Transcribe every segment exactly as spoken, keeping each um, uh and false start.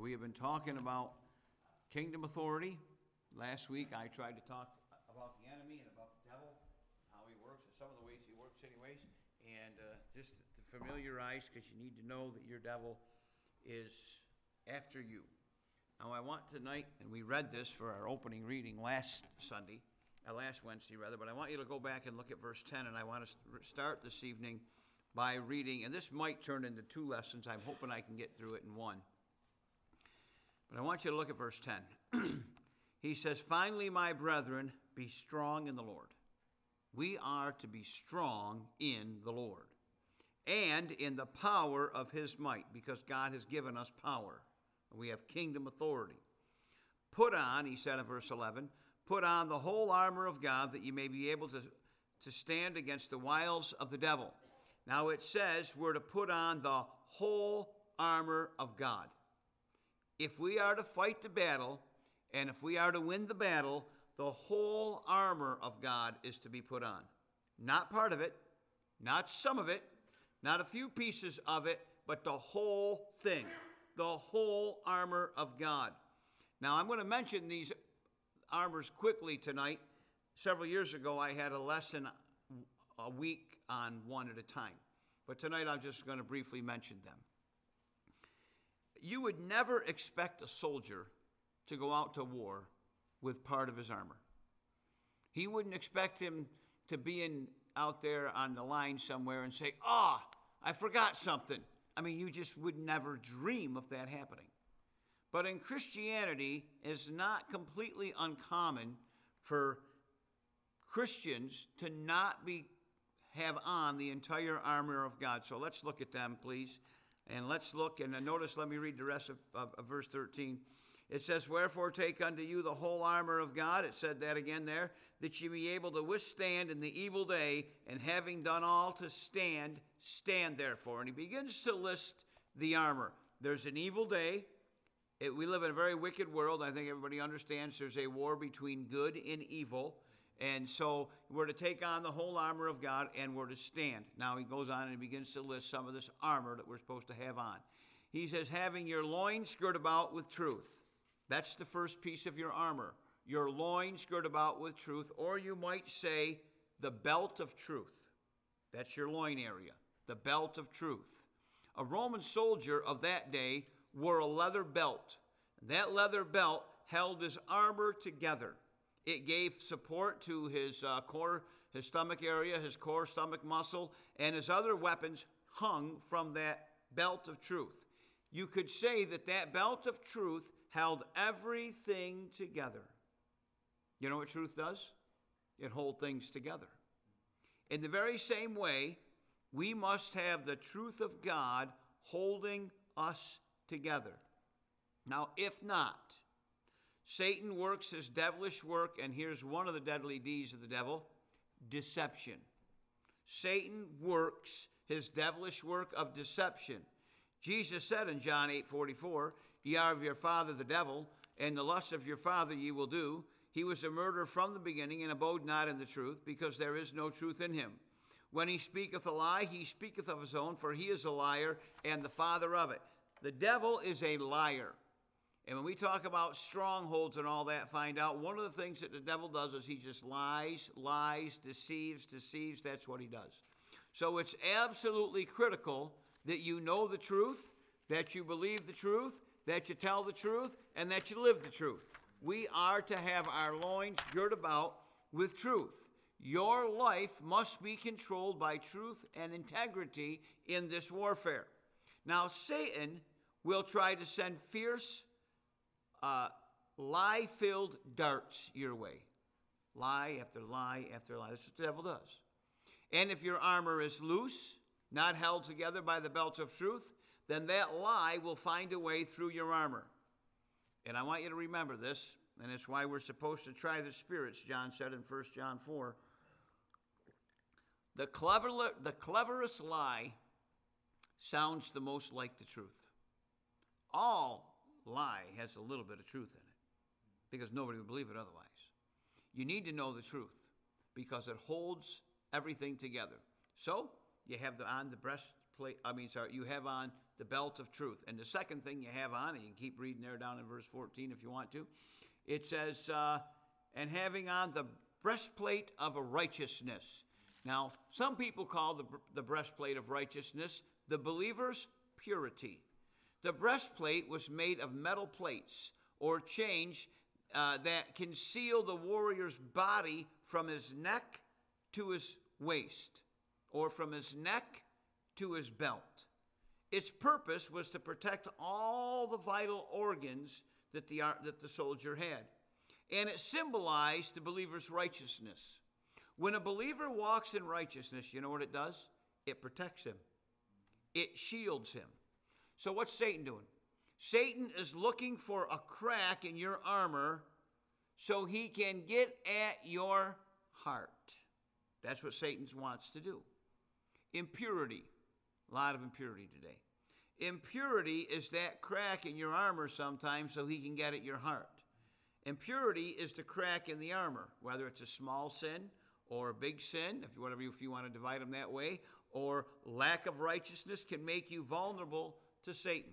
We have been talking about kingdom authority. Last week I tried to talk about the enemy and about the devil, how he works, and some of the ways he works anyways. And uh, just to familiarize, because you need to know that your devil is after you. Now I want tonight, and we read this for our opening reading last Sunday, uh, last Wednesday rather, but I want you to go back and look at verse ten, and I want to start this evening by reading, and this might turn into two lessons. I'm hoping I can get through it in one. But I want you to look at verse ten. He says, "Finally, my brethren, be strong in the Lord." We are to be strong in the Lord and in the power of his might, because God has given us power. We have kingdom authority. Put on, he said in verse eleven, put on the whole armor of God, that you may be able to, to stand against the wiles of the devil. Now it says we're to put on the whole armor of God. If we are to fight the battle, and if we are to win the battle, the whole armor of God is to be put on. Not part of it, not some of it, not a few pieces of it, but the whole thing. The whole armor of God. Now, I'm going to mention these armors quickly tonight. Several years ago, I had a lesson a week on one at a time. But tonight, I'm just going to briefly mention them. You would never expect a soldier to go out to war with part of his armor. He wouldn't expect him to be in out there on the line somewhere and say, "Ah, oh, I forgot something." I mean, you just would never dream of that happening. But in Christianity, it's not completely uncommon for Christians to not be have on the entire armor of God. So let's look at them, please. And let's look, and notice, let me read the rest of, of, of verse thirteen. It says, "Wherefore take unto you the whole armor of God," it said that again there, "that ye be able to withstand in the evil day, and having done all to stand, stand therefore." And he begins to list the armor. There's an evil day. It, we live in a very wicked world. I think everybody understands there's a war between good and evil. And so we're to take on the whole armor of God, and we're to stand. Now he goes on and he begins to list some of this armor that we're supposed to have on. He says, "Having your loins girt about with truth." That's the first piece of your armor. Your loins girt about with truth, or you might say the belt of truth. That's your loin area, the belt of truth. A Roman soldier of that day wore a leather belt. That leather belt held his armor together. It gave support to his uh, core, his stomach area, his core stomach muscle, and his other weapons hung from that belt of truth. You could say that that belt of truth held everything together. You know what truth does? It holds things together. In the very same way, we must have the truth of God holding us together. Now, if not, Satan works his devilish work, and here's one of the deadly deeds of the devil: deception. Satan works his devilish work of deception. Jesus said in John eight forty-four, "Ye are of your father the devil, and the lust of your father ye will do. He was a murderer from the beginning, and abode not in the truth, because there is no truth in him. When he speaketh a lie, he speaketh of his own, for he is a liar, and the father of it." The devil is a liar. And when we talk about strongholds and all that, find out one of the things that the devil does is he just lies, lies, deceives, deceives. That's what he does. So it's absolutely critical that you know the truth, that you believe the truth, that you tell the truth, and that you live the truth. We are to have our loins girt about with truth. Your life must be controlled by truth and integrity in this warfare. Now, Satan will try to send fierce, uh, lie-filled darts your way. Lie after lie after lie. That's what the devil does. And if your armor is loose, not held together by the belt of truth, then that lie will find a way through your armor. And I want you to remember this, and it's why we're supposed to try the spirits, John said in First John four. The clever, the cleverest lie sounds the most like the truth. All lie has a little bit of truth in it, because nobody would believe it otherwise. You need to know the truth, because it holds everything together. So, you have the, on the breastplate, I mean, sorry, you have on the belt of truth. And the second thing you have on, and you can keep reading there down in verse fourteen if you want to, it says, uh, and having on the breastplate of a righteousness. Now, some people call the, the breastplate of righteousness the believer's purity. The breastplate was made of metal plates or chains uh, that conceal the warrior's body from his neck to his waist, or from his neck to his belt. Its purpose was to protect all the vital organs that the, that the soldier had. And it symbolized the believer's righteousness. When a believer walks in righteousness, you know what it does? It protects him. It shields him. So what's Satan doing? Satan is looking for a crack in your armor so he can get at your heart. That's what Satan wants to do. Impurity. A lot of impurity today. Impurity is that crack in your armor sometimes so he can get at your heart. Impurity is the crack in the armor, whether it's a small sin or a big sin, if whatever if you want to divide them that way, or lack of righteousness can make you vulnerable to Satan.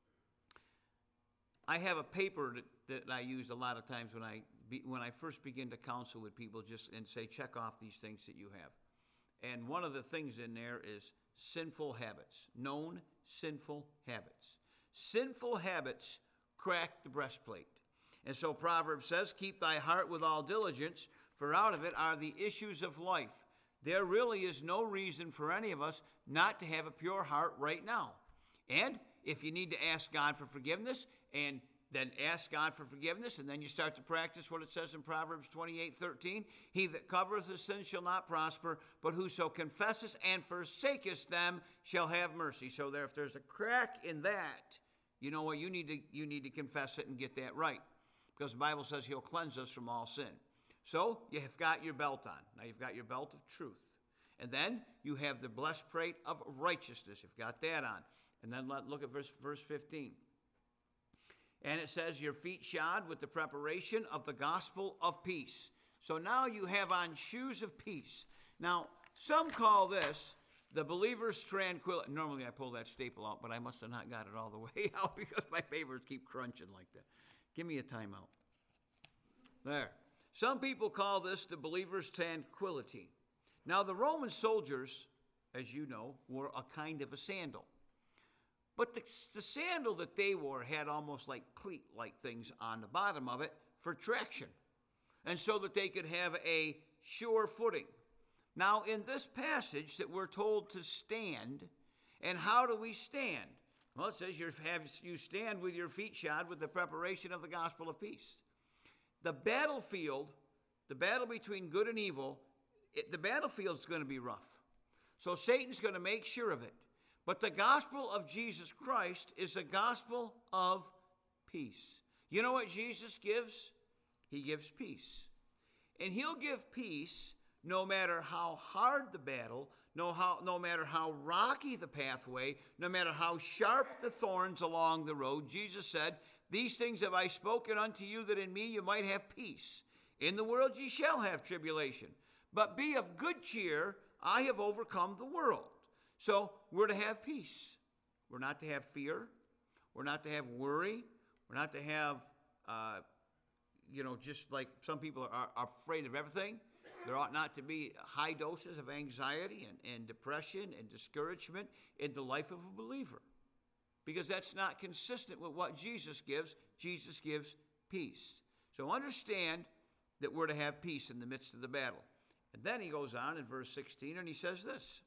I have a paper that, that I use a lot of times when I be, when I first begin to counsel with people, just and say, check off these things that you have. And one of the things in there is sinful habits, known sinful habits. Sinful habits crack the breastplate. And so Proverbs says, keep thy heart with all diligence, for out of it are the issues of life. There really is no reason for any of us not to have a pure heart right now. And if you need to ask God for forgiveness, and then ask God for forgiveness, and then you start to practice what it says in Proverbs twenty-eight thirteen, he that covereth his sins shall not prosper, but whoso confesseth and forsaketh them shall have mercy. So there, if there's a crack in that, you know what, you need to you need to confess it and get that right. Because the Bible says he'll cleanse us from all sin. So you have got your belt on. Now you've got your belt of truth. And then you have the breastplate of righteousness. You've got that on. And then let, look at verse, verse fifteen. And it says, your feet shod with the preparation of the gospel of peace. So now you have on shoes of peace. Now, some call this the believer's tranquility. Normally I pull that staple out, but I must have not got it all the way out because my papers keep crunching like that. Give me a timeout. There. Some people call this the believer's tranquility. Now, the Roman soldiers, as you know, wore a kind of a sandal. But the, the sandal that they wore had almost like cleat-like things on the bottom of it for traction, and so that they could have a sure footing. Now, in this passage that we're told to stand, and how do we stand? Well, it says you have you stand with your feet shod with the preparation of the gospel of peace. The battlefield, the battle between good and evil, it, the battlefield is going to be rough. So Satan's going to make sure of it. But the gospel of Jesus Christ is a gospel of peace. You know what Jesus gives? He gives peace. And he'll give peace no matter how hard the battle, no, how, no matter how rocky the pathway, no matter how sharp the thorns along the road. Jesus said, these things have I spoken unto you, that in me you might have peace. In the world ye shall have tribulation. But be of good cheer, I have overcome the world. So we're to have peace. We're not to have fear. We're not to have worry. We're not to have, uh, you know, just like some people are, are afraid of everything. There ought not to be high doses of anxiety and, and depression and discouragement in the life of a believer, because that's not consistent with what Jesus gives. Jesus gives peace. So understand that we're to have peace in the midst of the battle. And then he goes on in verse sixteen and he says this,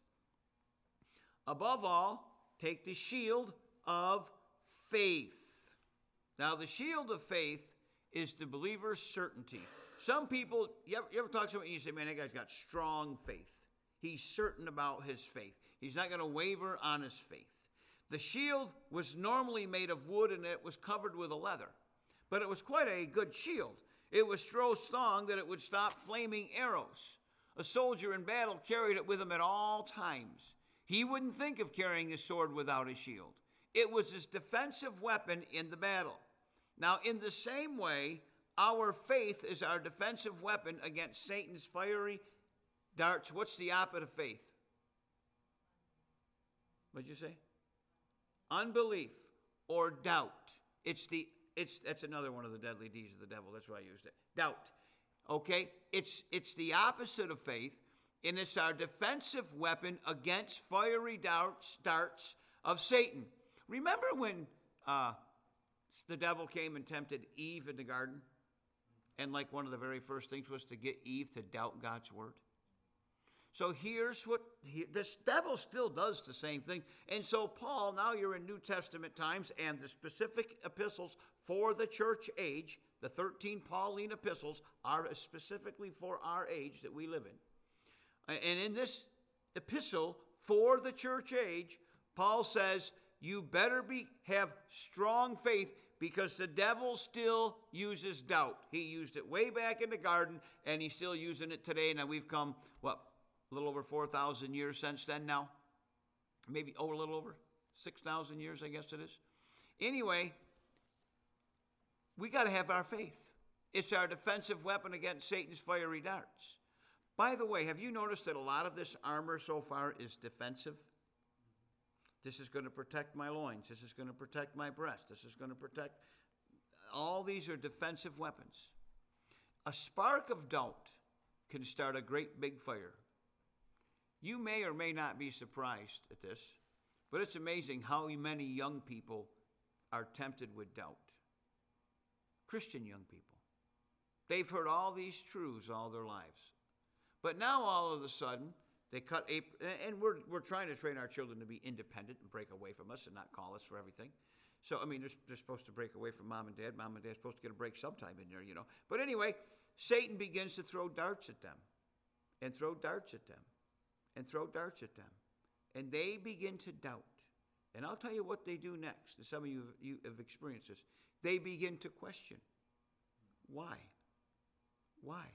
above all, take the shield of faith. Now, the shield of faith is the believer's certainty. Some people, you ever, you ever talk to someone and you say, man, that guy's got strong faith. He's certain about his faith. He's not going to waver on his faith. The shield was normally made of wood and it was covered with a leather. But it was quite a good shield. It was so strong that it would stop flaming arrows. A soldier in battle carried it with him at all times. He wouldn't think of carrying his sword without a shield. It was his defensive weapon in the battle. Now, in the same way, our faith is our defensive weapon against Satan's fiery darts. What's the opposite of faith? What'd you say? unbelief, or doubt. It's the it's that's another one of the deadly deeds of the devil. That's why I used it. Doubt. Okay? It's it's the opposite of faith, and it's our defensive weapon against fiery darts, darts of Satan. Remember when uh, the devil came and tempted Eve in the garden? And like one of the very first things was to get Eve to doubt God's word. So here's what, he, this devil still does the same thing. And so Paul, now you're in New Testament times, and the specific epistles for the church age, the thirteen Pauline epistles, are specifically for our age that we live in. And in this epistle for the church age, Paul says, you better be have strong faith, because the devil still uses doubt. He used it way back in the garden, and he's still using it today. Now we've come, what, a little over four thousand years since then now? Maybe, oh, a little over six thousand years, I guess it is. Anyway, we got to have our faith. It's our defensive weapon against Satan's fiery darts. By the way, have you noticed that a lot of this armor so far is defensive? This is going to protect my loins. This is going to protect my breast. This is going to protect. All these are defensive weapons. A spark of doubt can start a great big fire. You may or may not be surprised at this, but it's amazing how many young people are tempted with doubt. Christian young people. They've heard all these truths all their lives. But now all of a sudden, they cut a, and we're, we're trying to train our children to be independent and break away from us and not call us for everything. So, I mean, they're, they're supposed to break away from mom and dad. Mom and dad are supposed to get a break sometime in there, you know. But anyway, Satan begins to throw darts at them and throw darts at them and throw darts at them. And they begin to doubt. And I'll tell you what they do next. And some of you have, you have experienced this. They begin to question. Why? Why?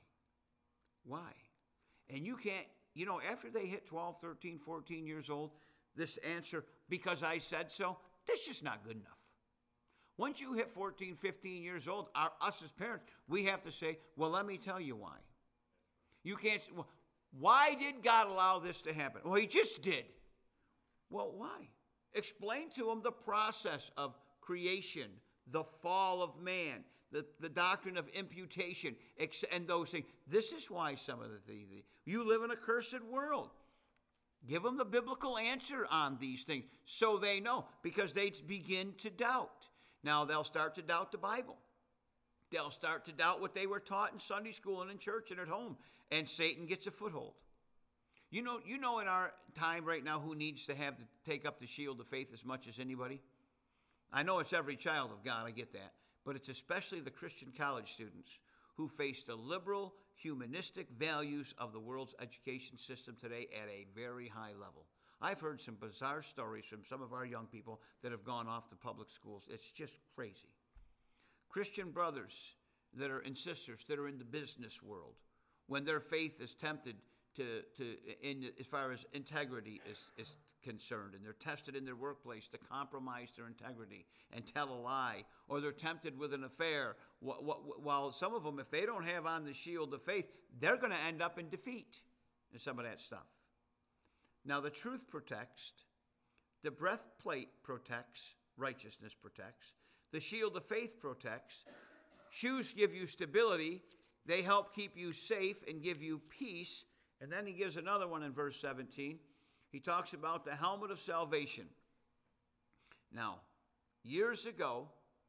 Why? And you can't, you know, after they hit twelve, thirteen, fourteen years old, this answer, because I said so, that's just not good enough. Once you hit fourteen, fifteen years old, our, us as parents, we have to say, well, let me tell you why. You can't say, well, why did God allow this to happen? Well, he just did. Well, why? Explain to them the process of creation, the fall of man, the, the doctrine of imputation, and those things. This is why some of the things, you live in a cursed world. Give them the biblical answer on these things so they know, because they begin to doubt. Now, they'll start to doubt the Bible. They'll start to doubt what they were taught in Sunday school and in church and at home, and Satan gets a foothold. You know, you know in our time right now who needs to have to take up the shield of faith as much as anybody? I know it's every child of God, I get that. But it's especially the Christian college students who face the liberal, humanistic values of the world's education system today at a very high level. I've heard some bizarre stories from some of our young people that have gone off to public schools. It's just crazy. Christian brothers that are and sisters that are in the business world, when their faith is tempted to, to in, as far as integrity is, is concerned, and they're tested in their workplace to compromise their integrity and tell a lie, or they're tempted with an affair, while some of them, if they don't have on the shield of faith, they're going to end up in defeat in some of that stuff. Now, the truth protects, the breastplate protects, righteousness protects, the shield of faith protects, shoes give you stability, they help keep you safe and give you peace. And then he gives another one in verse seventeen. He talks about the helmet of salvation. Now, years ago,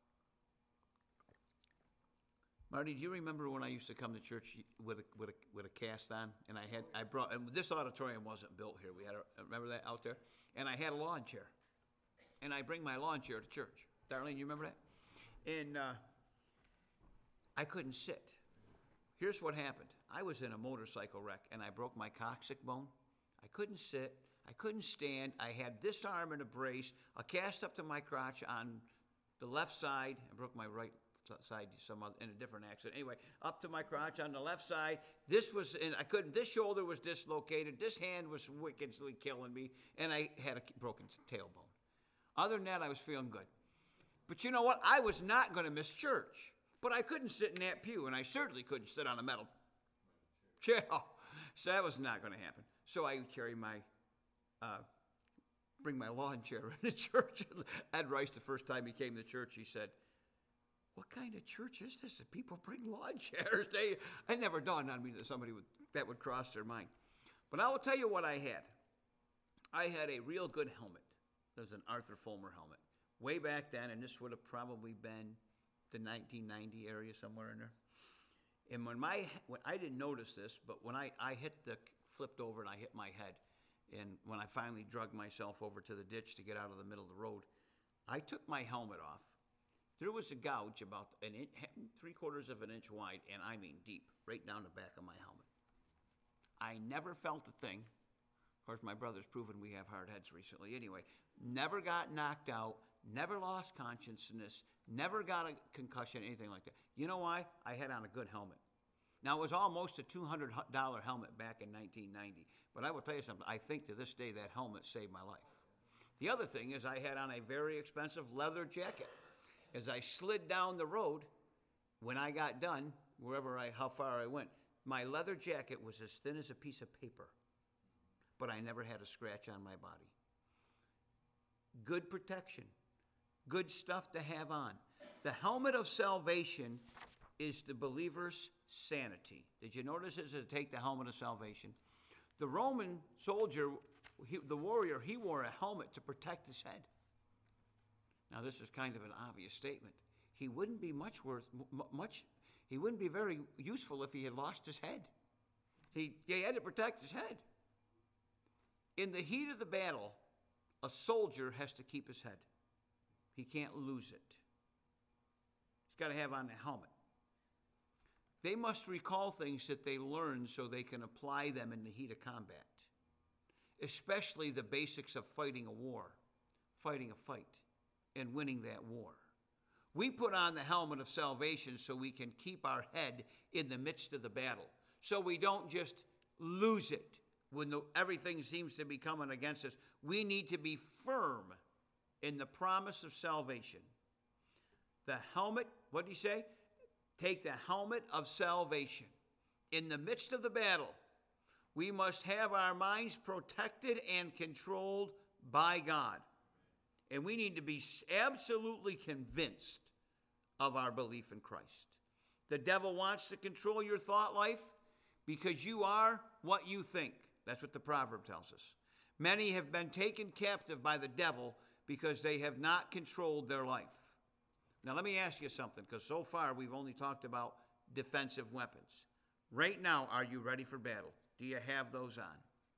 Marty, do you remember when I used to come to church with a, with a, with a cast on? And I had, I brought, and this auditorium wasn't built here. We had a, remember that out there? And I had a lawn chair. And I bring my lawn chair to church. Darlene, you remember that? And uh, I couldn't sit. Here's what happened. I was in a motorcycle wreck, and I broke my coccyx bone. I couldn't sit. I couldn't stand. I had this arm in a brace, a cast up to my crotch on the left side. I broke my right side some other, in a different accident. Anyway, up to my crotch on the left side. This was, in, I couldn't, this shoulder was dislocated. This hand was wickedly killing me, and I had a broken tailbone. Other than that, I was feeling good. But you know what? I was not going to miss church. But I couldn't sit in that pew, and I certainly couldn't sit on a metal chair. So that was not going to happen. So I would carry my uh, bring my lawn chair into church. Ed Rice, the first time he came to church, he said, what kind of church is this that people bring lawn chairs? They, it never dawned on me that somebody would, that would cross their mind. But I will tell you what I had. I had a real good helmet. It was an Arthur Fulmer helmet. Way back then, and this would have probably been the nineteen ninety area, somewhere in there. And when my, when I didn't notice this, but when I, I hit the, flipped over and I hit my head, and when I finally dragged myself over to the ditch to get out of the middle of the road, I took my helmet off. There was a gouge about an inch, three quarters of an inch wide, and I mean deep, right down the back of my helmet. I never felt a thing. Of course, my brother's proven we have hard heads recently. Anyway, never got knocked out, never lost consciousness, never got a concussion, anything like that. You know why? I had on a good helmet. Now, it was almost a two hundred dollar helmet back in nineteen ninety. But I will tell you something. I think to this day that helmet saved my life. The other thing is I had on a very expensive leather jacket. As I slid down the road, when I got done, wherever I, how far I went, my leather jacket was as thin as a piece of paper. But I never had a scratch on my body. Good protection. Good stuff to have on. The helmet of salvation is the believer's sanity. Did you notice it says take the helmet of salvation? The Roman soldier, he, the warrior, he wore a helmet to protect his head. Now, this is kind of an obvious statement. He wouldn't be much worth, much, he wouldn't be very useful if he had lost his head. He, he had to protect his head. In the heat of the battle, a soldier has to keep his head. He can't lose it. He's got to have on a helmet. They must recall things that they learned so they can apply them in the heat of combat, especially the basics of fighting a war, fighting a fight, and winning that war. We put on the helmet of salvation so we can keep our head in the midst of the battle, so we don't just lose it when the, everything seems to be coming against us. We need to be firm in the promise of salvation. The helmet, what did he say? Take the helmet of salvation. In the midst of the battle, we must have our minds protected and controlled by God. And we need to be absolutely convinced of our belief in Christ. The devil wants to control your thought life because you are what you think. That's what the proverb tells us. Many have been taken captive by the devil because they have not controlled their life. Now, let me ask you something, because so far we've only talked about defensive weapons. Right now, are you ready for battle? Do you have those on?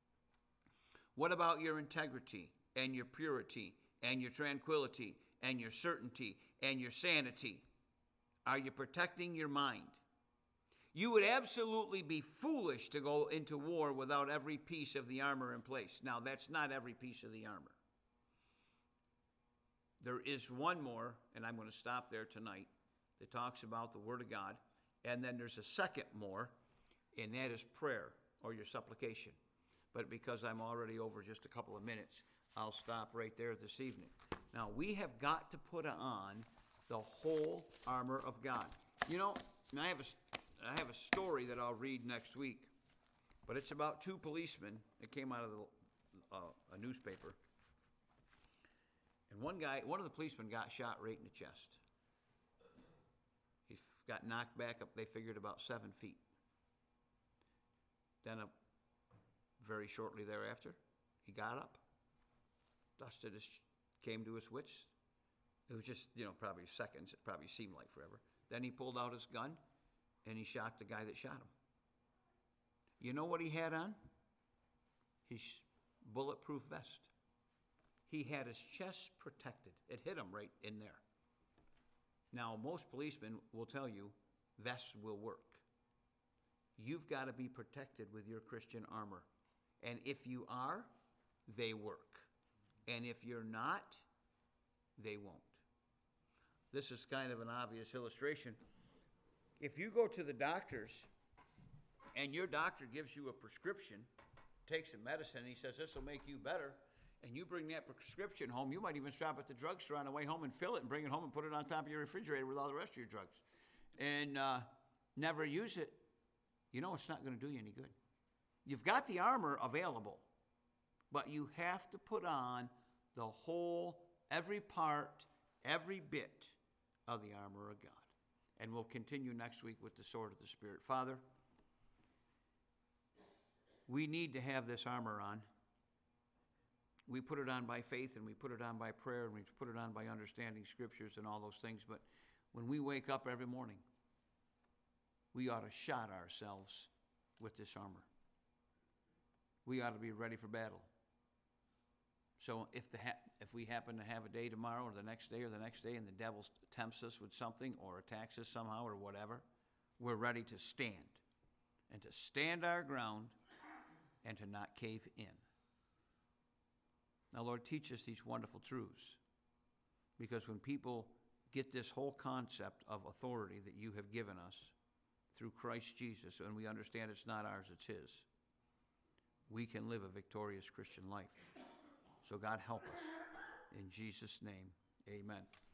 What about your integrity and your purity and your tranquility and your certainty and your sanity? Are you protecting your mind? You would absolutely be foolish to go into war without every piece of the armor in place. Now, that's not every piece of the armor. There is one more, and I'm going to stop there tonight, that talks about the Word of God. And then there's a second more, and that is prayer or your supplication. But because I'm already over just a couple of minutes, I'll stop right there this evening. Now, we have got to put on the whole armor of God. You know, I have a, I have a story that I'll read next week, but it's about two policemen that came out of the, uh, a newspaper. And one guy, one of the policemen got shot right in the chest. He got knocked back up, they figured, about seven feet. Then a, very shortly thereafter, he got up, dusted his, came to his wits. It was just, you know, probably seconds. It probably seemed like forever. Then he pulled out his gun, and he shot the guy that shot him. You know what he had on? His bulletproof vest. He had his chest protected. It hit him right in there. Now, most policemen will tell you vests will work. You've got to be protected with your Christian armor. And if you are, they work. And if you're not, they won't. This is kind of an obvious illustration. If you go to the doctor's and your doctor gives you a prescription, takes some medicine, and he says, this will make you better, and you bring that prescription home, you might even stop at the drugstore on the way home and fill it and bring it home and put it on top of your refrigerator with all the rest of your drugs, and uh, never use it, you know it's not going to do you any good. You've got the armor available, but you have to put on the whole, every part, every bit of the armor of God. And we'll continue next week with the sword of the Spirit. Father, we need to have this armor on. We put it on by faith, and we put it on by prayer, and we put it on by understanding scriptures and all those things. But when we wake up every morning, we ought to shod ourselves with this armor. We ought to be ready for battle. So if the ha- if we happen to have a day tomorrow or the next day or the next day and the devil tempts us with something or attacks us somehow or whatever, we're ready to stand and to stand our ground and to not cave in. Now, Lord, teach us these wonderful truths, because when people get this whole concept of authority that you have given us through Christ Jesus, and we understand it's not ours, it's his, we can live a victorious Christian life. So God help us. In Jesus' name, amen.